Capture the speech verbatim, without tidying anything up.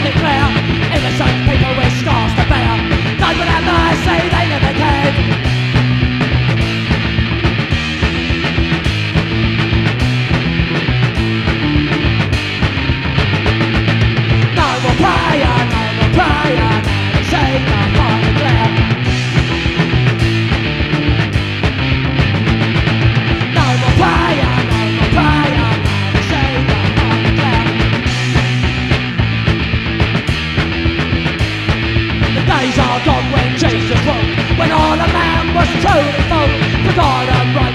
declare. Innocent people with scars to bear died without mercy, they never cared. No more prayer, no more prayer, now they say the final declare. No more prayer, no more prayer, now they say the final declare. The days are gone when Jesus ruled, when all a man was truly full, for God and right.